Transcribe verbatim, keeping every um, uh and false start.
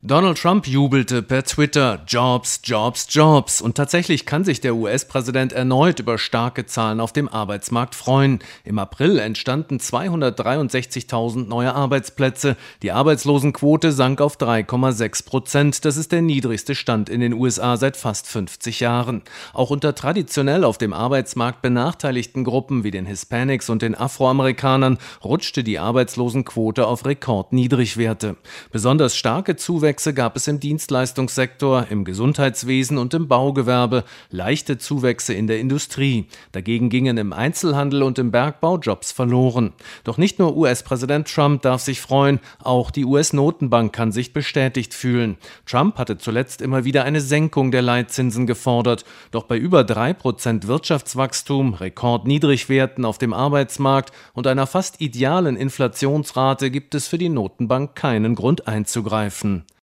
Donald Trump jubelte per Twitter Jobs, Jobs, Jobs. Und tatsächlich kann sich der U S-Präsident erneut über starke Zahlen auf dem Arbeitsmarkt freuen. Im April entstanden zweihundertdreiundsechzigtausend neue Arbeitsplätze. Die Arbeitslosenquote sank auf drei Komma sechs Prozent. Das ist der niedrigste Stand in den U S A seit fast fünfzig Jahren. Auch unter traditionell auf dem Arbeitsmarkt benachteiligten Gruppen wie den Hispanics und den Afroamerikanern rutschte die Arbeitslosenquote auf Rekordniedrigwerte. Besonders starke Zuwächse gab es im Dienstleistungssektor, im Gesundheitswesen und im Baugewerbe, leichte Zuwächse in der Industrie. Dagegen gingen im Einzelhandel und im Bergbau Jobs verloren. Doch nicht nur U S-Präsident Trump darf sich freuen, auch die U S-Notenbank kann sich bestätigt fühlen. Trump hatte zuletzt immer wieder eine Senkung der Leitzinsen gefordert. Doch bei über drei Prozent Wirtschaftswachstum, Rekordniedrigwerten auf dem Arbeitsmarkt und einer fast idealen Inflationsrate gibt es für die Notenbank keinen Grund einzugreifen.